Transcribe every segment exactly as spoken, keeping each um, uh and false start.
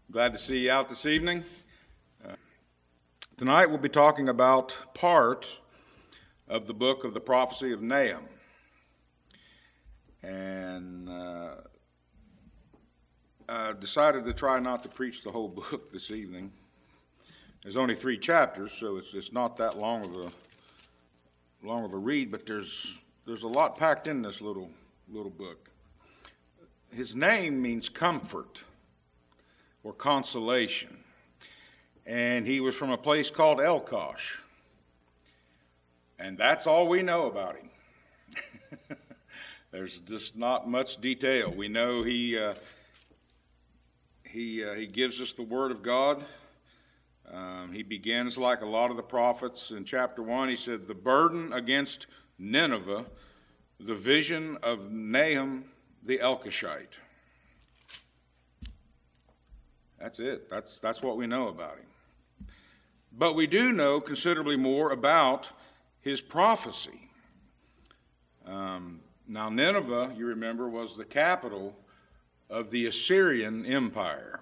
Glad to see you out this evening. Uh, tonight we'll be talking about part of the book of the prophecy of Nahum. And uh, I decided to try not to preach the whole book this evening. There's only three chapters, so it's it's not that long of a long of a read, but there's there's a lot packed in this little little book. His name means comfort or consolation. And he was from a place called Elkosh. And that's all we know about him. There's just not much detail. We know he uh, he uh, he gives us the word of God. Um, he begins like a lot of the prophets. In chapter one, he said, the burden against Nineveh, the vision of Nahum the Elkoshite. That's it. That's that's what we know about him. But we do know considerably more about his prophecy. Um, now, Nineveh, you remember, was the capital of the Assyrian Empire.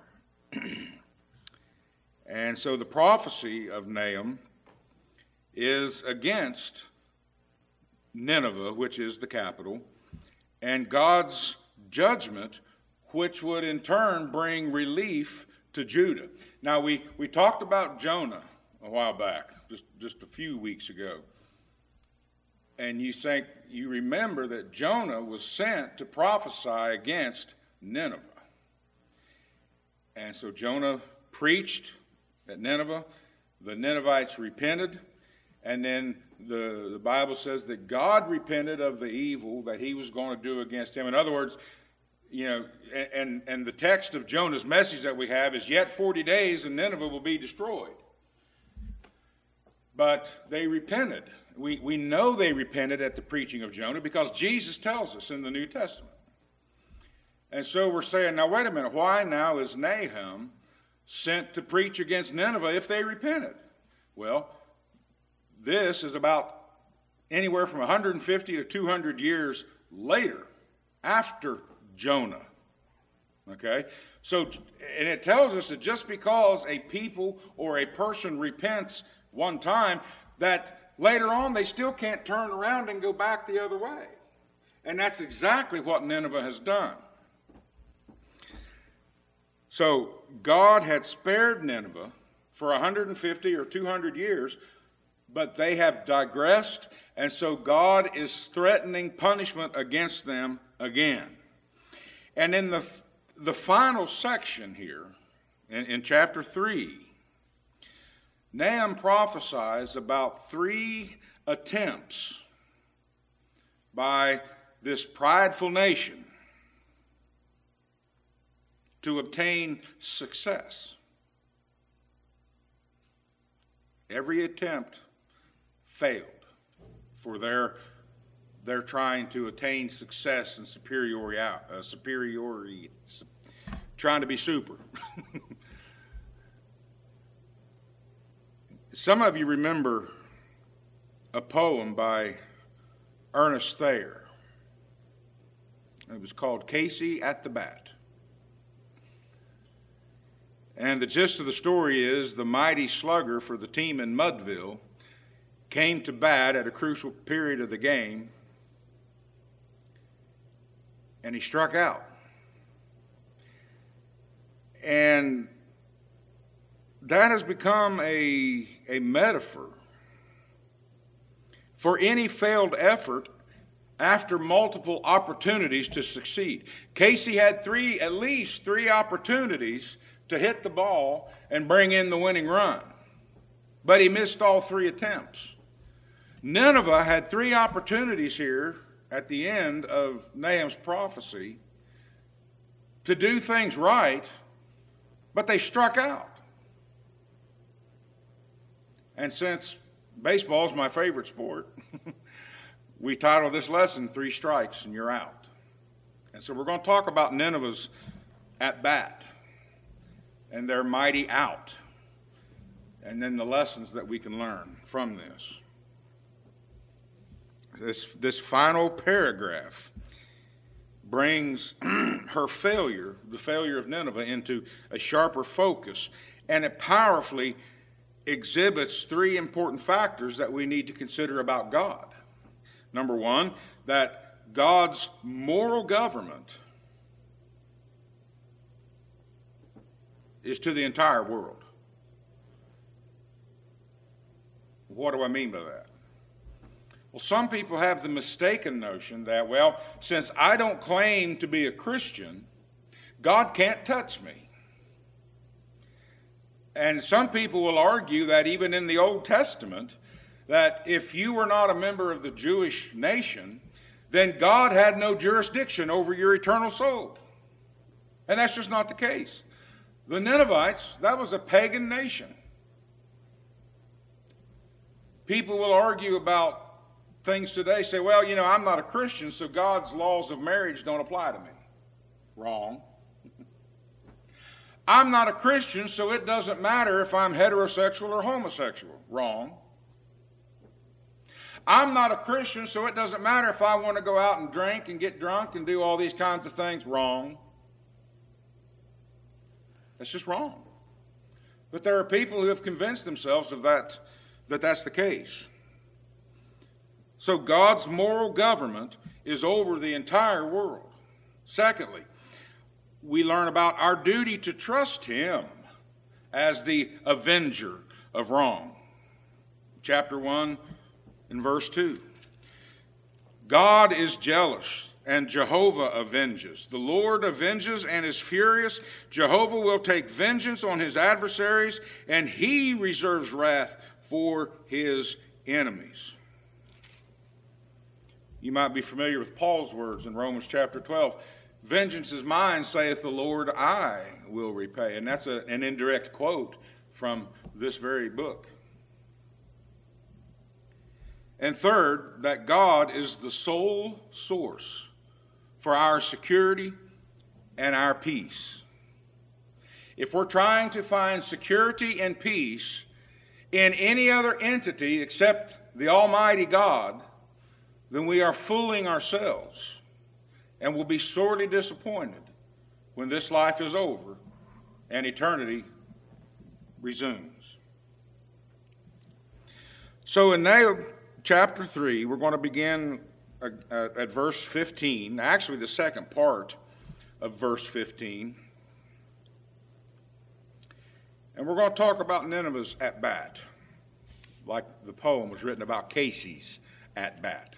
And so the prophecy of Nahum is against Nineveh, which is the capital, and God's judgment, which would in turn bring relief to Judah. Now, we, we talked about Jonah a while back, just, just a few weeks ago. And you think, you remember that Jonah was sent to prophesy against Nineveh. And so Jonah preached at Nineveh. The Ninevites repented. And then the, the Bible says that God repented of the evil that he was going to do against him. In other words, you know, and, and the text of Jonah's message that we have is, yet forty days and Nineveh will be destroyed. But they repented. We, we know they repented at the preaching of Jonah because Jesus tells us in the New Testament. And so we're saying, now wait a minute, why now is Nahum sent to preach against Nineveh if they repented? Well, this is about anywhere from one hundred fifty to two hundred years later, after Jonah. Okay? So, and it tells us that just because a people or a person repents one time, that later on they still can't turn around and go back the other way. And that's exactly what Nineveh has done. So, God had spared Nineveh for one hundred fifty or two hundred years, but they have digressed, and so God is threatening punishment against them again. And in the, the final section here, in, in chapter three, Nahum prophesies about three attempts by this prideful nation to obtain success. Every attempt failed, for their they're trying to attain success and superiority, uh, superiority, su- trying to be super. Some of you remember a poem by Ernest Thayer. It was called Casey at the Bat. And the gist of the story is the mighty slugger for the team in Mudville came to bat at a crucial period of the game, and he struck out. And that has become a, a metaphor for any failed effort after multiple opportunities to succeed. Casey had three, at least three opportunities to hit the ball and bring in the winning run, but he missed all three attempts. Nineveh had three opportunities here at the end of Nahum's prophecy to do things right, but they struck out. And since baseball is my favorite sport, we title this lesson, Three Strikes and You're Out. And so we're going to talk about Nineveh's at bat and their mighty out, and then the lessons that we can learn from this. This, this final paragraph brings her failure, the failure of Nineveh, into a sharper focus, and it powerfully exhibits three important factors that we need to consider about God. Number one, that God's moral government is to the entire world. What do I mean by that? Well, some people have the mistaken notion that, well, since I don't claim to be a Christian, God can't touch me. And some people will argue that even in the Old Testament, that if you were not a member of the Jewish nation, then God had no jurisdiction over your eternal soul. And that's just not the case. The Ninevites, that was a pagan nation. People will argue about things today, say, well, you know, I'm not a Christian, so God's laws of marriage don't apply to me. Wrong. I'm not a Christian, so it doesn't matter if I'm heterosexual or homosexual. Wrong. I'm not a Christian, so it doesn't matter if I want to go out and drink and get drunk and do all these kinds of things. Wrong. That's just wrong. But there are people who have convinced themselves of that, that that's the case. So God's moral government is over the entire world. Secondly, we learn about our duty to trust Him as the avenger of wrong. Chapter one and verse two. God is jealous, and Jehovah avenges. The Lord avenges and is furious. Jehovah will take vengeance on his adversaries, and He reserves wrath for His enemies. You might be familiar with Paul's words in Romans chapter twelve. Vengeance is mine, saith the Lord, I will repay. And that's a, an indirect quote from this very book. And third, that God is the sole source for our security and our peace. If we're trying to find security and peace in any other entity except the Almighty God, then we are fooling ourselves and will be sorely disappointed when this life is over and eternity resumes. So in Nahum chapter three, we're going to begin at verse fifteen, actually the second part of verse fifteen. And we're going to talk about Nineveh's at bat, like the poem was written about Casey's at bat.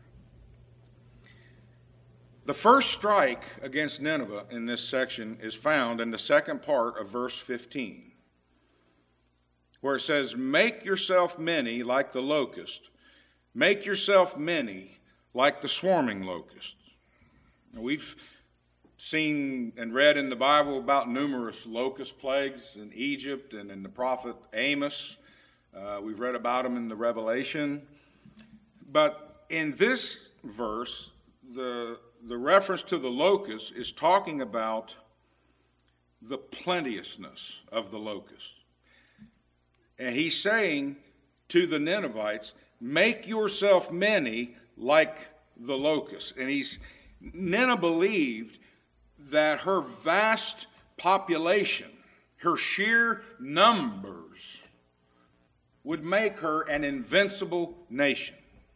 The first strike against Nineveh in this section is found in the second part of verse fifteen, where it says, "Make yourself many like the locust. Make yourself many like the swarming locust." Now, we've seen and read in the Bible about numerous locust plagues in Egypt and in the prophet Amos. Uh, we've read about them in the Revelation. But in this verse, the The reference to the locust is talking about the plenteousness of the locust. And he's saying to the Ninevites, make yourself many like the locust. And he's, Nineveh believed that her vast population, her sheer numbers, would make her an invincible nation.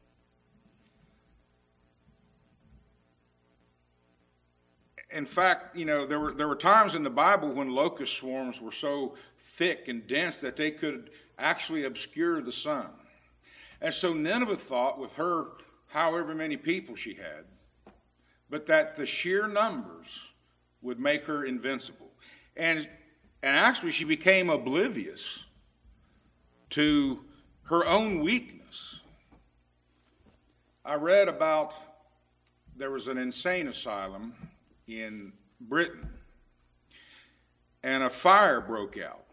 In fact, you know, there were there were times in the Bible when locust swarms were so thick and dense that they could actually obscure the sun. And so Nineveh thought, with her however many people she had, but that the sheer numbers would make her invincible. And, and actually she became oblivious to her own weakness. I read about, there was an insane asylum in Britain, and a fire broke out.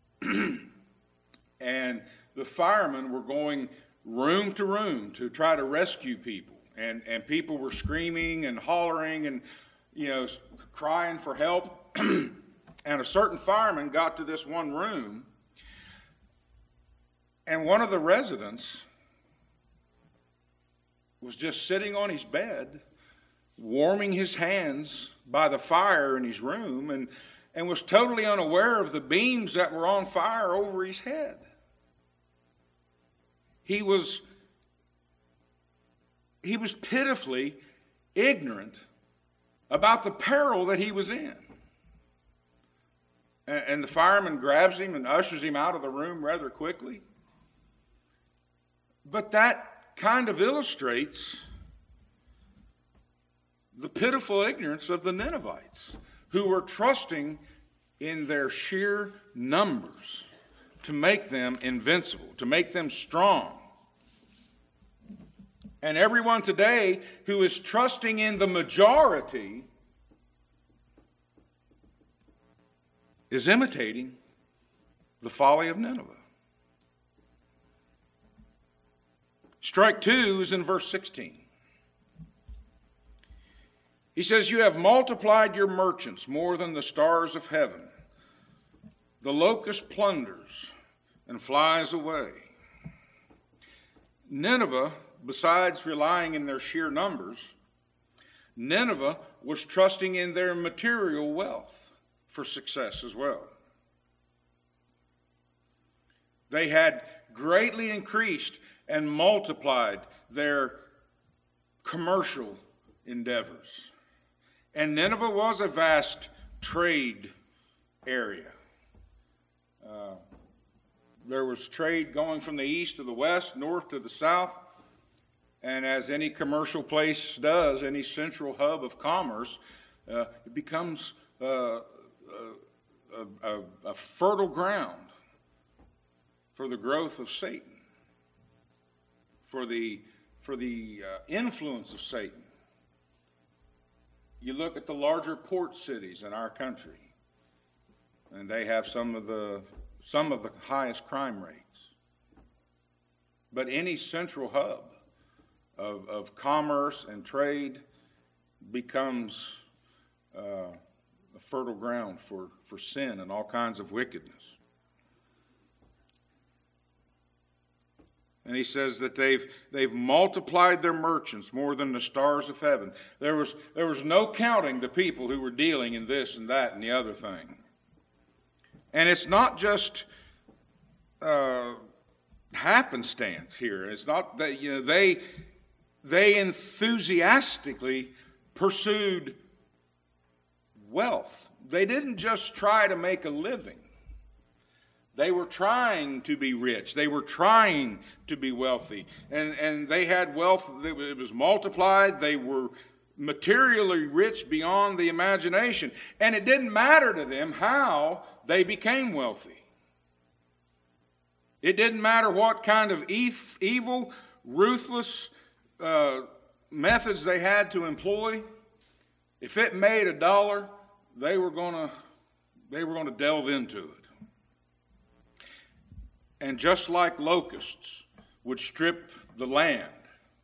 And the firemen were going room to room to try to rescue people, and, and people were screaming and hollering and, you know, crying for help. And a certain fireman got to this one room, and one of the residents was just sitting on his bed warming his hands by the fire in his room and, and was totally unaware of the beams that were on fire over his head. He was, he was pitifully ignorant about the peril that he was in. And, and the fireman grabs him and ushers him out of the room rather quickly. But that kind of illustrates the pitiful ignorance of the Ninevites, who were trusting in their sheer numbers to make them invincible, to make them strong. And everyone today who is trusting in the majority is imitating the folly of Nineveh. Strike two is in verse sixteen. He says, "You have multiplied your merchants more than the stars of heaven. The locust plunders and flies away." Nineveh, besides relying in their sheer numbers, Nineveh was trusting in their material wealth for success as well. They had greatly increased and multiplied their commercial endeavors. And Nineveh was a vast trade area. Uh, there was trade going from the east to the west, north to the south. And as any commercial place does, any central hub of commerce, uh, it becomes uh, a, a, a fertile ground for the growth of Satan, for the, for the uh, influence of Satan. You look at the larger port cities in our country, and they have some of the some of the highest crime rates. But any central hub of, of commerce and trade becomes uh, a fertile ground for, for sin and all kinds of wickedness. And he says that they've they've multiplied their merchants more than the stars of heaven. There was there was no counting the people who were dealing in this and that and the other thing. And it's not just uh, happenstance here. It's not that, you know, they they enthusiastically pursued wealth. They didn't just try to make a living. They were trying to be rich. They were trying to be wealthy. And, and they had wealth that it was multiplied. They were materially rich beyond the imagination. And it didn't matter to them how they became wealthy. It didn't matter what kind of evil, ruthless uh, methods they had to employ. If it made a dollar, they were going to they were going to delve into it. And just like locusts would strip the land,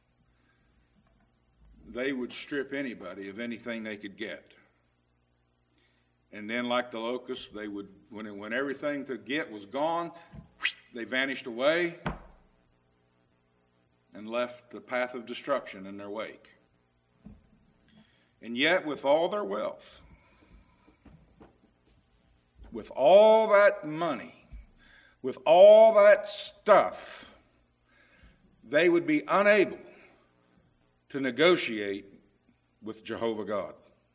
they would strip anybody of anything they could get. And then like the locusts, they would, when, it, when everything to get was gone, they vanished away and left the path of destruction in their wake. And yet with all their wealth, with all that money, with all that stuff, they would be unable to negotiate with Jehovah God.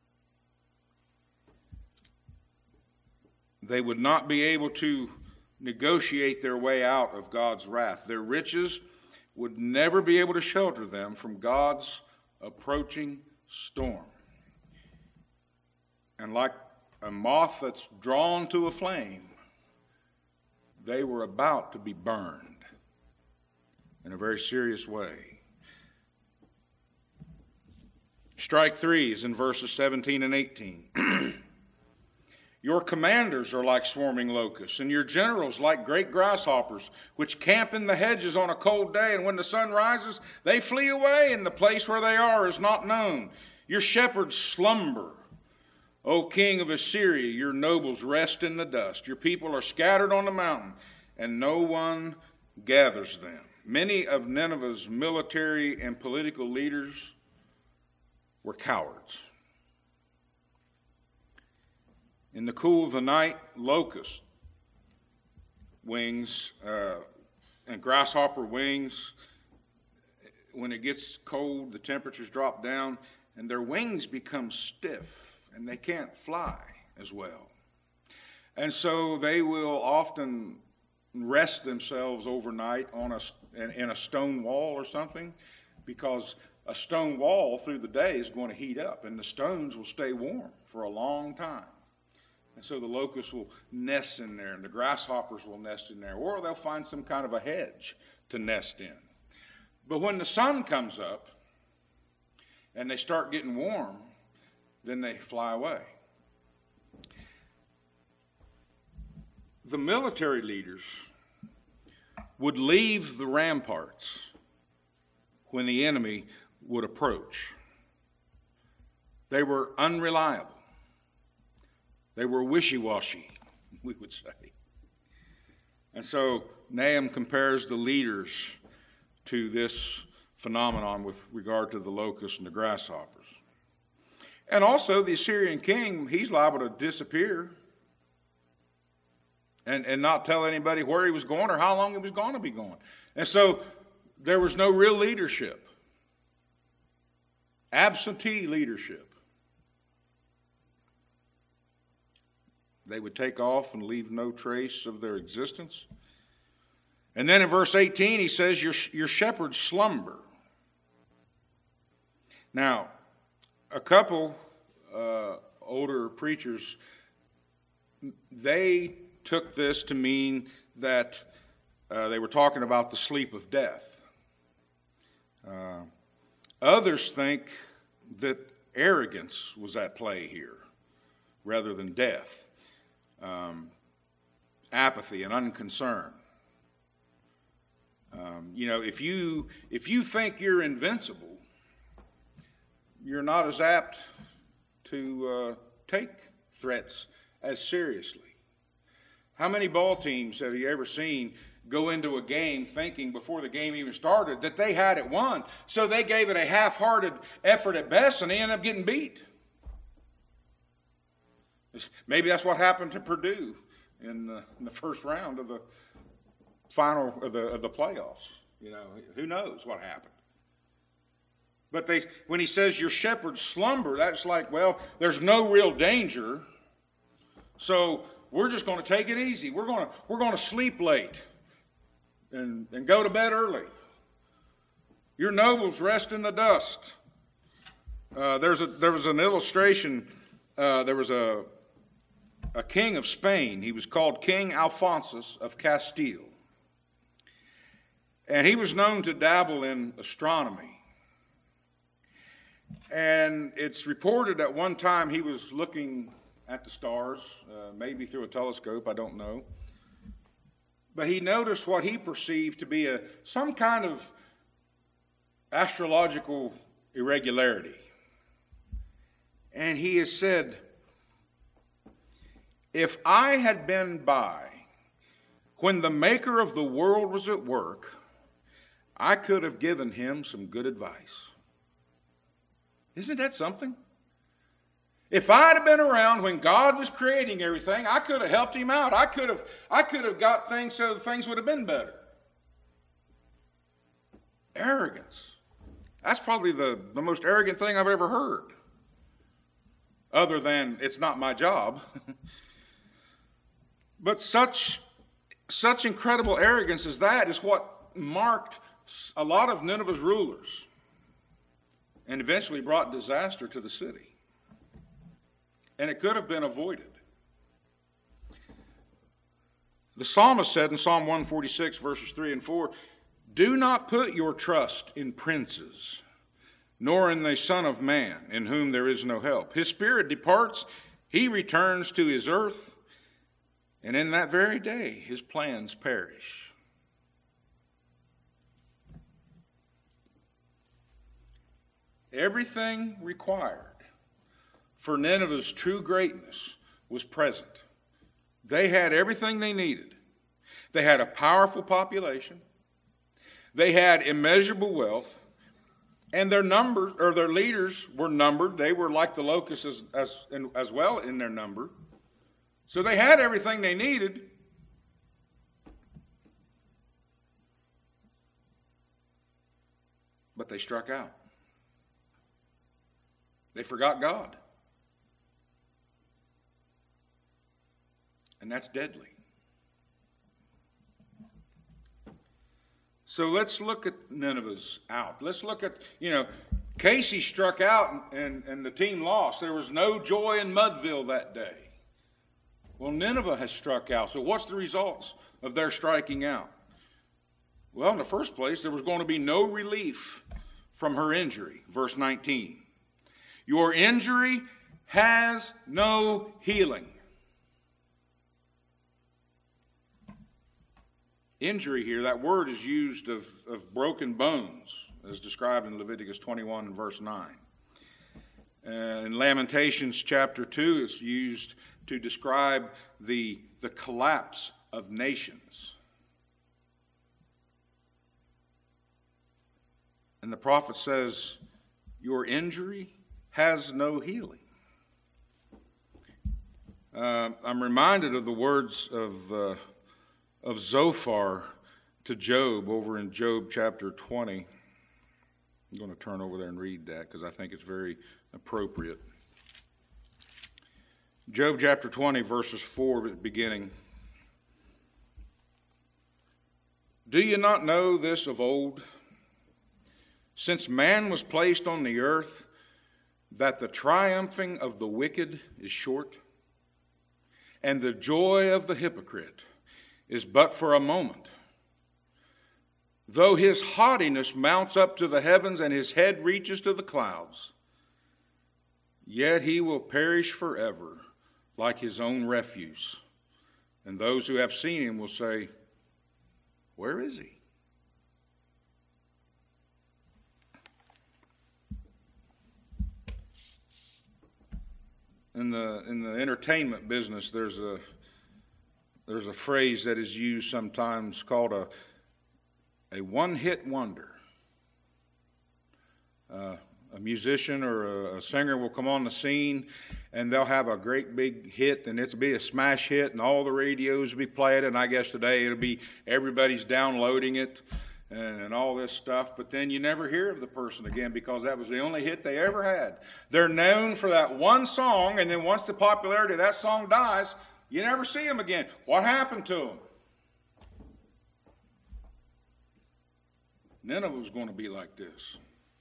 They would not be able to negotiate their way out of God's wrath. Their riches would never be able to shelter them from God's approaching storm. And like a moth that's drawn to a flame, they were about to be burned in a very serious way. Strike three is in verses seventeen and eighteen. Your commanders are like swarming locusts, and your generals like great grasshoppers, which camp in the hedges on a cold day, and when the sun rises, they flee away, and the place where they are is not known. Your shepherds slumber. O king of Assyria, your nobles rest in the dust. Your people are scattered on the mountain, and no one gathers them. Many of Nineveh's military and political leaders were cowards. In the cool of the night, locust wings uh, and grasshopper wings, when it gets cold, the temperatures drop down, and their wings become stiff, and they can't fly as well. And so they will often rest themselves overnight on a, in a stone wall or something, because a stone wall through the day is going to heat up, and the stones will stay warm for a long time. And so the locusts will nest in there, and the grasshoppers will nest in there, or they'll find some kind of a hedge to nest in. But when the sun comes up and they start getting warm, then they fly away. The military leaders would leave the ramparts when the enemy would approach. They were unreliable. They were wishy-washy, we would say. And so Nahum compares the leaders to this phenomenon with regard to the locusts and the grasshoppers. And also the Assyrian king, he's liable to disappear and, and not tell anybody where he was going or how long he was going to be going. And so there was no real leadership. Absentee leadership. They would take off and leave no trace of their existence. And then in verse eighteen, he says, your, your shepherds slumber. Now, a couple uh, older preachers, they took this to mean that uh, they were talking about the sleep of death. Uh, others think that arrogance was at play here rather than death. Um, apathy and unconcern. Um, you know, if you if you think you're invincible, you're not as apt to uh, take threats as seriously. How many ball teams have you ever seen go into a game thinking before the game even started that they had it won, so they gave it a half-hearted effort at best and they ended up getting beat? Maybe that's what happened to Purdue in the, in the first round of the final of the, of the playoffs. You know, who knows what happened? But they, when he says your shepherds slumber, that's like, well, there's no real danger, so we're just going to take it easy. We're going to we're going to sleep late and, and go to bed early. Your nobles rest in the dust. Uh, there's a there was an illustration. Uh, there was a a king of Spain. He was called King Alphonsus of Castile. And he was known to dabble in astronomy. And it's reported at one time he was looking at the stars, uh, maybe through a telescope, I don't know. But he noticed what he perceived to be a some kind of astrological irregularity. And he has said, if I had been by when the maker of the world was at work, I could have given him some good advice. Isn't that something? If I'd have been around when God was creating everything, I could have helped him out. I could have, I could have got things so things would have been better. Arrogance. That's probably the, the most arrogant thing I've ever heard. Other than, it's not my job. But such, such incredible arrogance as that is what marked a lot of Nineveh's rulers and eventually brought disaster to the city. And it could have been avoided. The psalmist said in Psalm one forty-six, verses three and four, do not put your trust in princes, nor in the Son of Man, in whom there is no help. His spirit departs, he returns to his earth, and in that very day his plans perish. Everything required for Nineveh's true greatness was present. They had everything they needed. They had a powerful population. They had immeasurable wealth. And their numbers, or their leaders, were numbered. They were like the locusts as, as, as well in their number. So they had everything they needed. But they struck out. They forgot God. And that's deadly. So let's look at Nineveh's out. Let's look at, you know, Casey struck out and, and the team lost. There was no joy in Mudville that day. Well, Nineveh has struck out. So what's the results of their striking out? Well, in the first place, there was going to be no relief from her injury. Verse nineteen. Your injury has no healing. Injury here, that word is used of, of broken bones, as described in Leviticus twenty-one and verse nine. Uh, in Lamentations chapter two, it's used to describe the, the collapse of nations. And the prophet says, your injury has no healing. Uh, I'm reminded of the words of... Uh, of Zophar to Job over in Job chapter twenty. I'm going to turn over there and read that because I think it's very appropriate. Job chapter twenty, verses four beginning. Do you not know this of old? Since man was placed on the earth, that the triumphing of the wicked is short, and the joy of the hypocrite is but for a moment. Though his haughtiness mounts up to the heavens and his head reaches to the clouds, yet he will perish forever like his own refuse. And those who have seen him will say, where is he? In the, in the entertainment business, there's a There's a phrase that is used sometimes called a, a one-hit wonder. Uh, a musician or a, a singer will come on the scene and they'll have a great big hit and it'll be a smash hit and all the radios will be playing it, and I guess today it'll be everybody's downloading it and, and all this stuff, but then you never hear of the person again because that was the only hit they ever had. They're known for that one song, and then once the popularity of that song dies, you never see them again. What happened to them? Nineveh was going to be like this.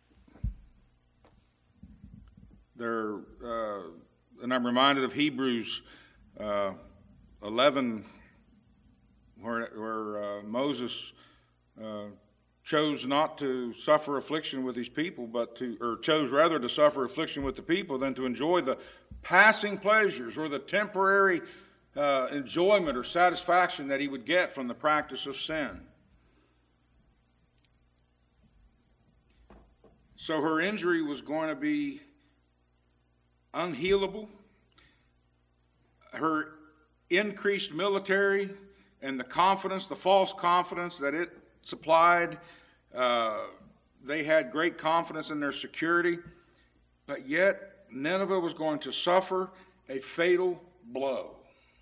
They're, uh, and I'm reminded of Hebrews uh, eleven, where, where uh, Moses uh, chose not to suffer affliction with his people, but to, or chose rather to suffer affliction with the people than to enjoy the passing pleasures or the temporary Uh, enjoyment or satisfaction that he would get from the practice of sin. So her injury was going to be unhealable. Her increased military and the confidence, the false confidence that it supplied, uh, they had great confidence in their security, but yet Nineveh was going to suffer a fatal blow.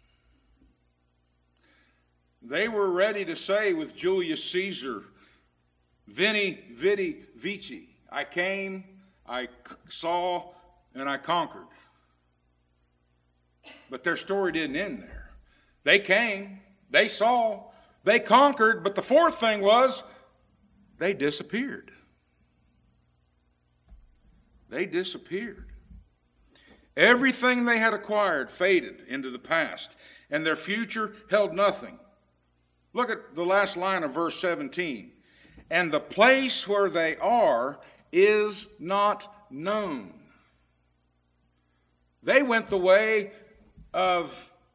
They were ready to say with Julius Caesar, Veni, Vidi, Vici. I came, I saw, and I conquered. But their story didn't end there. They came, they saw, they conquered, but the fourth thing was they disappeared. They disappeared. Everything they had acquired faded into the past, and their future held nothing. Look at the last line of verse seventeen. And the place where they are is not known. They went the way of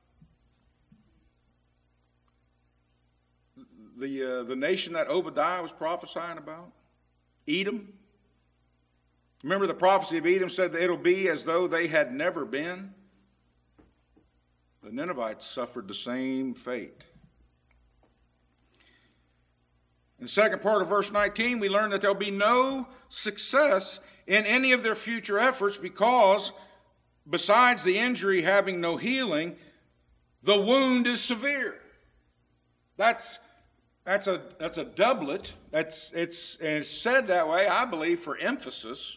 the, uh, the nation that Obadiah was prophesying about, Edom. Remember the prophecy of Edom said that it'll be as though they had never been? The Ninevites suffered the same fate. In the second part of verse nineteen, we learn that there'll be no success in any of their future efforts because, besides the injury having no healing, the wound is severe. That's that's a that's a doublet. That's it's and it's said that way, I believe, for emphasis.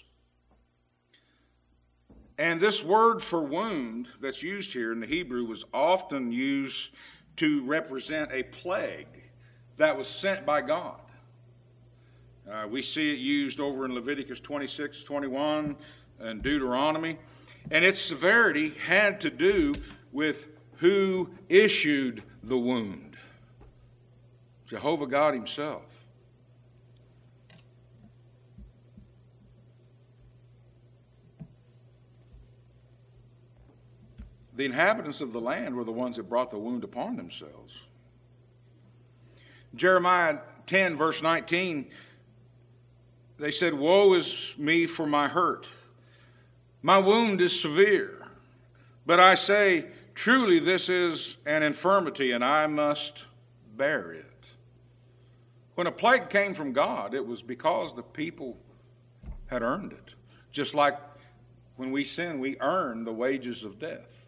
And this word for wound that's used here in the Hebrew was often used to represent a plague that was sent by God. Uh, we see it used over in Leviticus twenty-six, twenty-one, and Deuteronomy. And its severity had to do with who issued the wound. Jehovah God himself. The inhabitants of the land were the ones that brought the wound upon themselves. Jeremiah ten, verse nineteen, they said, "Woe is me for my hurt. My wound is severe. But I say, truly this is an infirmity, and I must bear it." When a plague came from God, it was because the people had earned it. Just like when we sin, we earn the wages of death.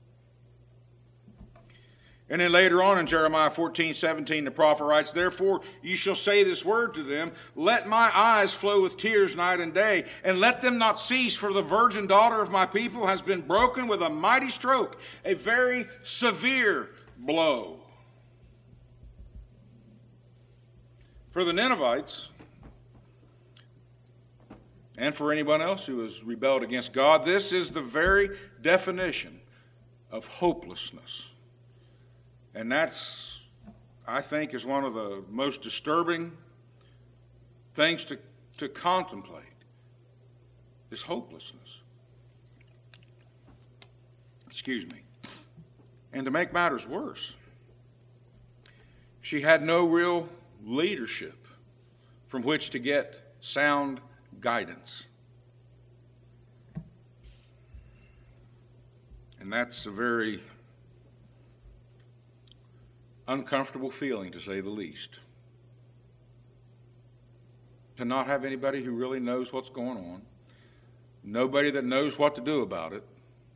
And then later on in Jeremiah fourteen, seventeen, the prophet writes, "Therefore you shall say this word to them, let my eyes flow with tears night and day, and let them not cease, for the virgin daughter of my people has been broken with a mighty stroke, a very severe blow." For the Ninevites, and for anyone else who has rebelled against God, this is the very definition of hopelessness. And that's, I think, is one of the most disturbing things to, to contemplate, is hopelessness. Excuse me. And to make matters worse, she had no real leadership from which to get sound guidance. And that's a very uncomfortable feeling, to say the least. To not have anybody who really knows what's going on, nobody that knows what to do about it.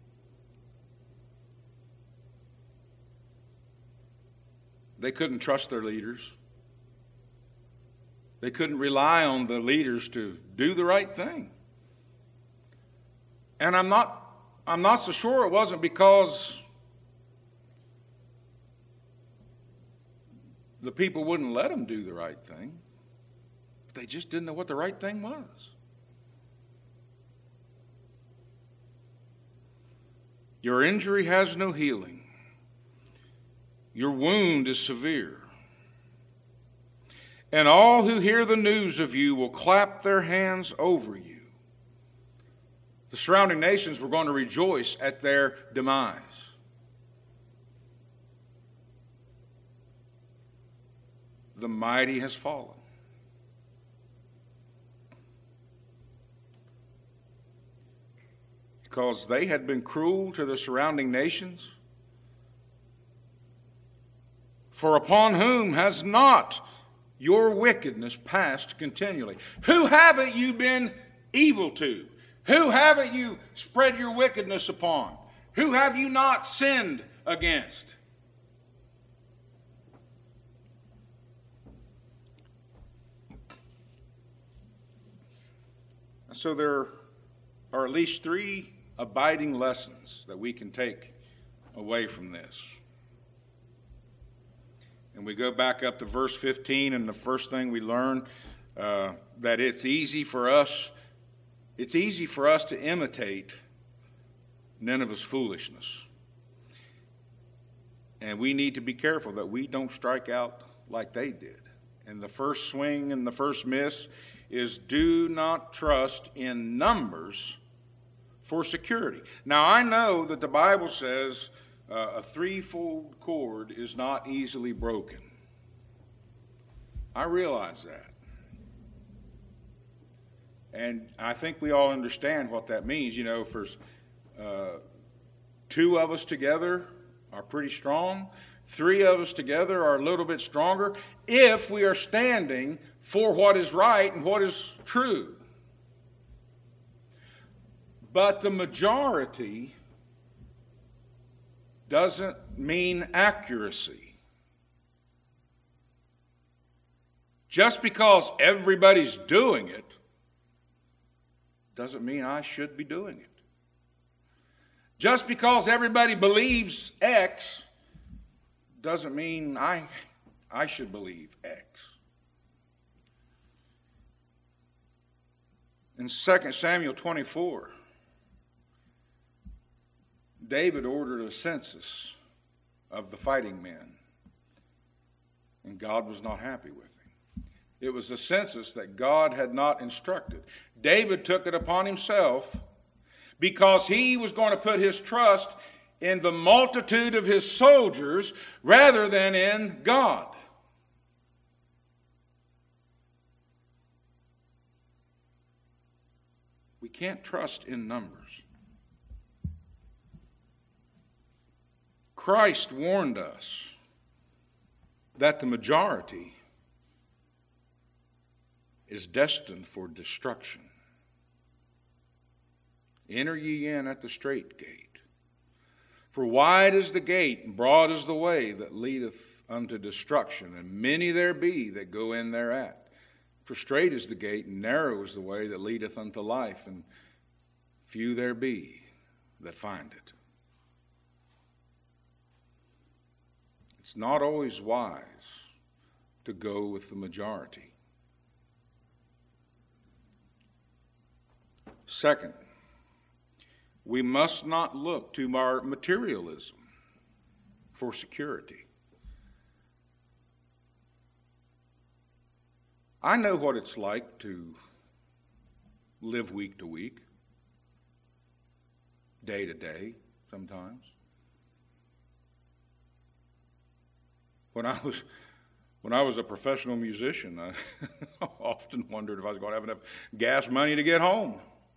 They couldn't trust their leaders. They couldn't rely on the leaders to do the right thing. And I'm not, I'm not so sure it wasn't because the people wouldn't let them do the right thing. They just didn't know what the right thing was. Your injury has no healing. Your wound is severe. And all who hear the news of you will clap their hands over you. The surrounding nations were going to rejoice at their demise. The mighty has fallen. Because they had been cruel to the surrounding nations. For upon whom has not your wickedness passed continually? Who haven't you been evil to? Who haven't you spread your wickedness upon? Who have you not sinned against? So there are at least three abiding lessons that we can take away from this. And we go back up to verse fifteen, and the first thing we learn, uh, that it's easy for us, it's easy for us to imitate Nineveh's foolishness. And we need to be careful that we don't strike out like they did. And the first swing and the first miss is do not trust in numbers for security. Now, I know that the Bible says uh, a threefold cord is not easily broken. I realize that. And I think we all understand what that means. You know, for uh, two of us together are pretty strong. Three of us together are a little bit stronger if we are standing for what is right and what is true. But the majority doesn't mean accuracy. Just because everybody's doing it doesn't mean I should be doing it. Just because everybody believes X doesn't mean I, I should believe X. In Second Samuel twenty-four, David ordered a census of the fighting men, and God was not happy with him. It was a census that God had not instructed. David took it upon himself because he was going to put his trust in the multitude of his soldiers rather than in God. We can't trust in numbers. Christ warned us that the majority is destined for destruction. Enter ye in at the strait gate. For wide is the gate, and broad is the way that leadeth unto destruction, and many there be that go in thereat. For strait is the gate, and narrow is the way that leadeth unto life, and few there be that find it. It's not always wise to go with the majority. Second, we must not look to our materialism for security. I know what it's like to live week to week, day to day sometimes. When I was when I was a professional musician, I often wondered if I was going to have enough gas money to get home.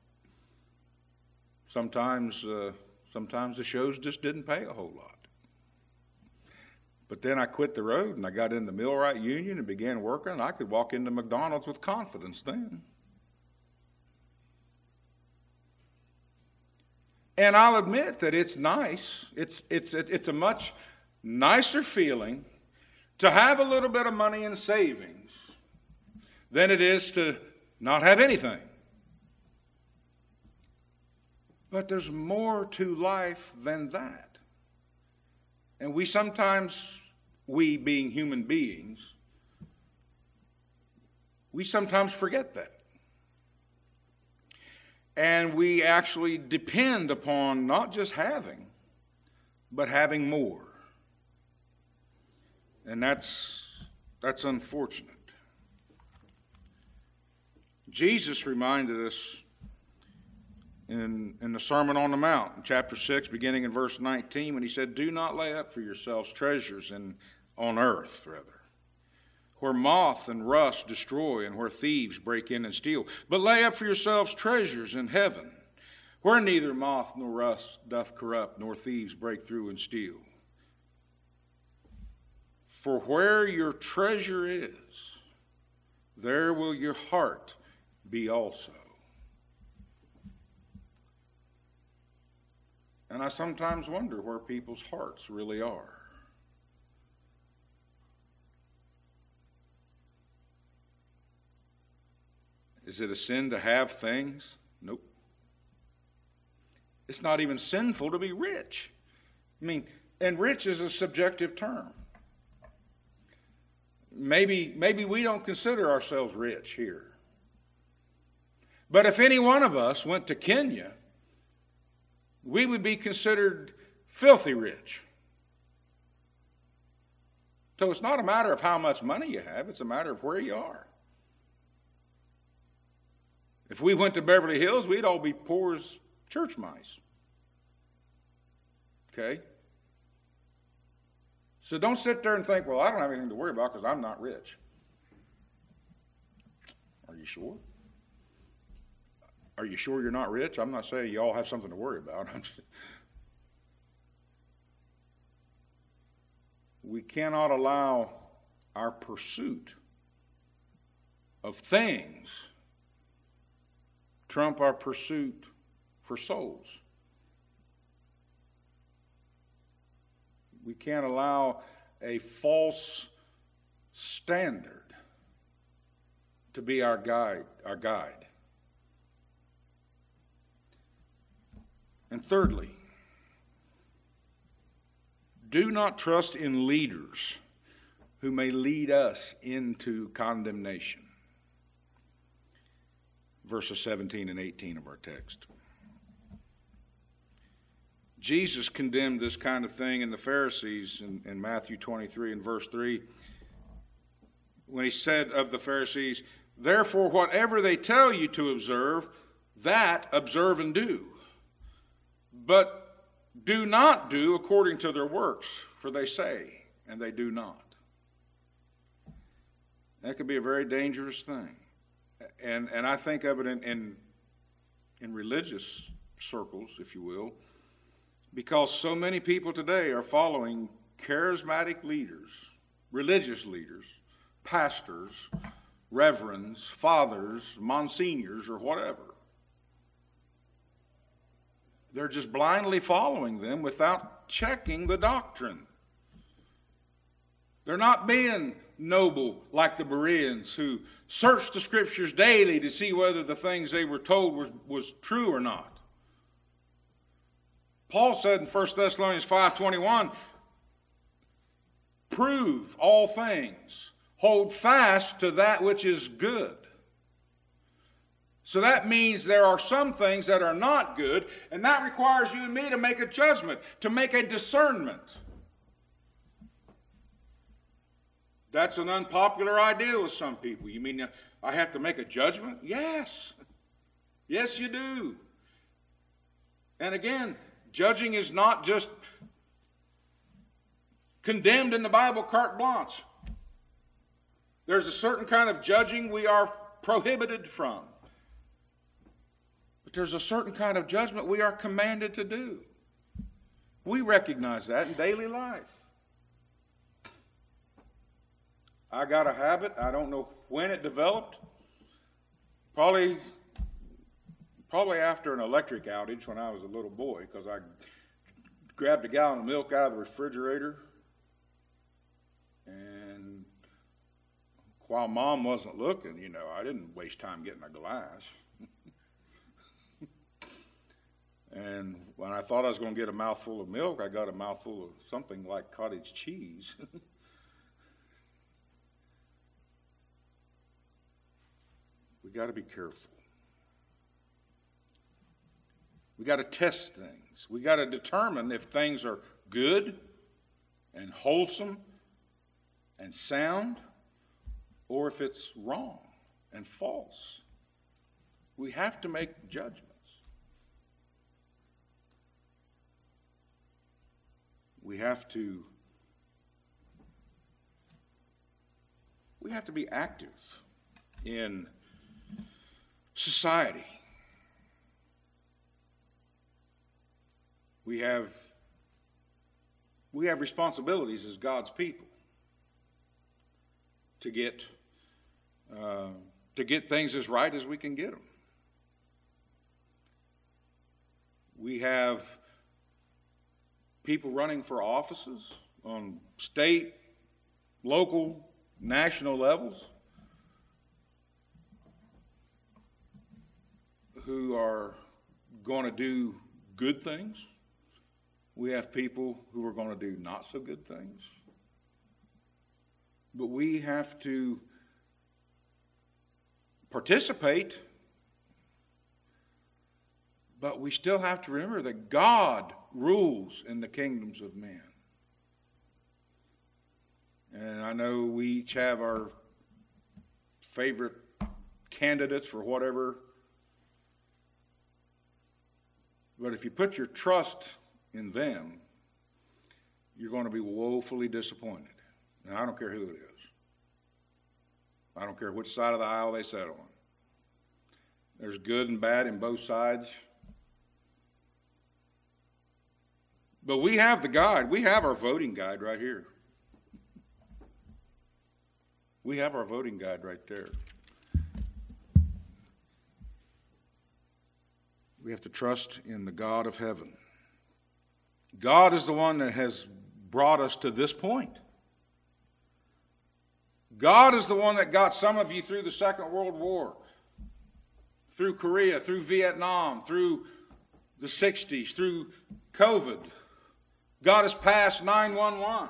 Sometimes, uh, sometimes the shows just didn't pay a whole lot. But then I quit the road and I got in the millwright union and began working, and I could walk into McDonald's with confidence then. And I'll admit that it's nice. It's it's it's a much nicer feeling to have a little bit of money in savings than it is to not have anything. But there's more to life than that. And we sometimes, we being human beings, we sometimes forget that. And we actually depend upon not just having, but having more. And that's, that's unfortunate. Jesus reminded us in, in the Sermon on the Mount, in chapter six, beginning in verse nineteen, when he said, "Do not lay up for yourselves treasures in, on earth, rather, where moth and rust destroy and where thieves break in and steal. But lay up for yourselves treasures in heaven, where neither moth nor rust doth corrupt, nor thieves break through and steal. For where your treasure is, there will your heart be also." And I sometimes wonder where people's hearts really are. Is it a sin to have things? Nope. It's not even sinful to be rich. I mean, and rich is a subjective term. Maybe, maybe we don't consider ourselves rich here. But if any one of us went to Kenya, we would be considered filthy rich. So it's not a matter of how much money you have, it's a matter of where you are. If we went to Beverly Hills, we'd all be poor as church mice. Okay? So don't sit there and think, well, I don't have anything to worry about because I'm not rich. Are you sure? Are you sure you're not rich? I'm not saying you all have something to worry about. we cannot allow our pursuit of things trump our pursuit for souls. We can't allow a false standard to be our guide, our guide. And thirdly, do not trust in leaders who may lead us into condemnation. Verses seventeen and eighteen of our text. Jesus condemned this kind of thing in the Pharisees in, in Matthew twenty-three and verse three when he said of the Pharisees, "Therefore, whatever they tell you to observe, that observe and do. But do not do according to their works, for they say, and they do not." That could be a very dangerous thing. And and I think of it in, in, in religious circles, if you will, because so many people today are following charismatic leaders, religious leaders, pastors, reverends, fathers, monsignors, or whatever. They're just blindly following them without checking the doctrine. They're not being noble like the Bereans who searched the Scriptures daily to see whether the things they were told was, was true or not. Paul said in First Thessalonians five twenty-one, "Prove all things, hold fast to that which is good." So that means there are some things that are not good, and that requires you and me to make a judgment, to make a discernment. That's an unpopular idea with some people. You mean I have to make a judgment? Yes. Yes, you do. And again, judging is not just condemned in the Bible carte blanche. There's a certain kind of judging we are prohibited from. But there's a certain kind of judgment we are commanded to do. We recognize that in daily life. I got a habit, I don't know when it developed, probably, probably after an electric outage when I was a little boy, because I grabbed a gallon of milk out of the refrigerator, and while Mom wasn't looking, you know, I didn't waste time getting a glass. And when I thought I was going to get a mouthful of milk, I got a mouthful of something like cottage cheese. We got to be careful. We got to test things. We got to determine if things are good and wholesome and sound, or if it's wrong and false. We have to make judgments. We have to we have to be active in society. We have we have responsibilities as God's people to get uh, to get things as right as we can get them. We have people running for offices on state, local, national levels who are going to do good things. We have people who are going to do not so good things. But we have to participate, but we still have to remember that God rules in the kingdoms of men. And I know we each have our favorite candidates for whatever. But if you put your trust in them, you're going to be woefully disappointed. Now, I don't care who it is. I don't care which side of the aisle they sit on. There's good and bad in both sides. But we have the guide. We have our voting guide right here. We have our voting guide right there. We have to trust in the God of heaven. God is the one that has brought us to this point. God is the one that got some of you through the Second World War, through Korea, through Vietnam, through the sixties, through COVID. God has passed nine one one.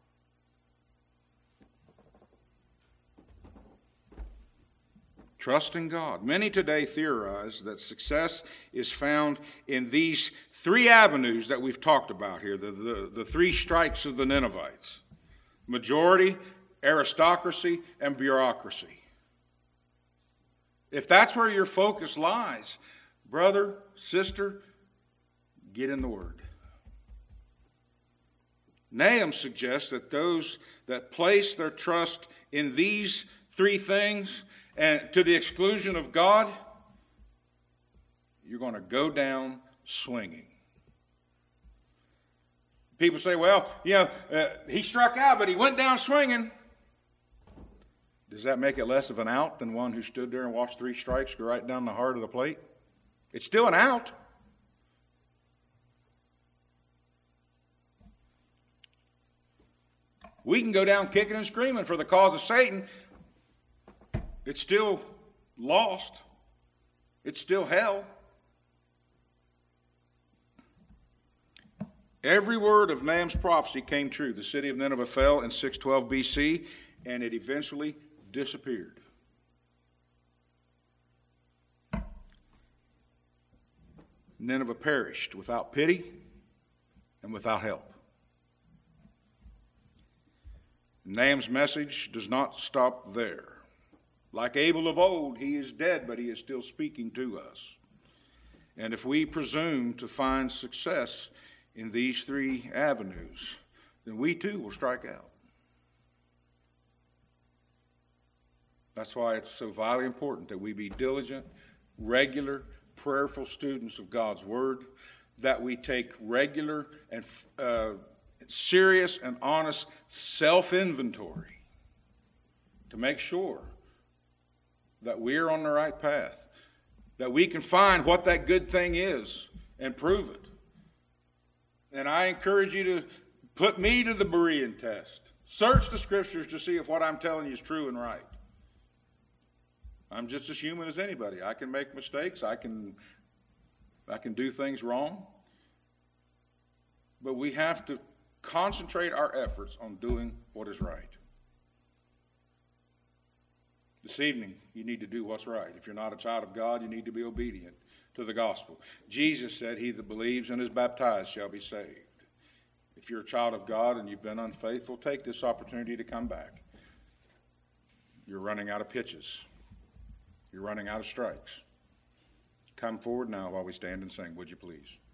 Trust in God. Many today theorize that success is found in these three avenues that we've talked about here, the, the, the three strikes of the Ninevites: majority, aristocracy, and bureaucracy. If that's where your focus lies, brother, sister, get in the Word. Nahum suggests that those that place their trust in these three things and to the exclusion of God, you're going to go down swinging. People say, well, you know, uh, he struck out, but he went down swinging. Does that make it less of an out than one who stood there and watched three strikes go right down the heart of the plate? It's still an out. We can go down kicking and screaming for the cause of Satan. It's still lost. It's still hell. Every word of Nahum's prophecy came true. The city of Nineveh fell in six twelve B C, and it eventually disappeared. Nineveh perished without pity and without help. Nahum's message does not stop there. Like Abel of old, he is dead, but he is still speaking to us. And if we presume to find success in these three avenues, then we too will strike out. That's why it's so vitally important that we be diligent, regular, prayerful students of God's Word, that we take regular and uh, serious and honest self-inventory to make sure that we're on the right path, that we can find what that good thing is and prove it. And I encourage you to put me to the Berean test. Search the Scriptures to see if what I'm telling you is true and right. I'm just as human as anybody. I can make mistakes. I can, I can do things wrong. But we have to concentrate our efforts on doing what is right. This evening, you need to do what's right. If you're not a child of God, you need to be obedient to the gospel. Jesus said, he that believes and is baptized shall be saved. If you're a child of God and you've been unfaithful, take this opportunity to come back. You're running out of pitches. You're running out of strikes. Come forward now while we stand and sing, would you please?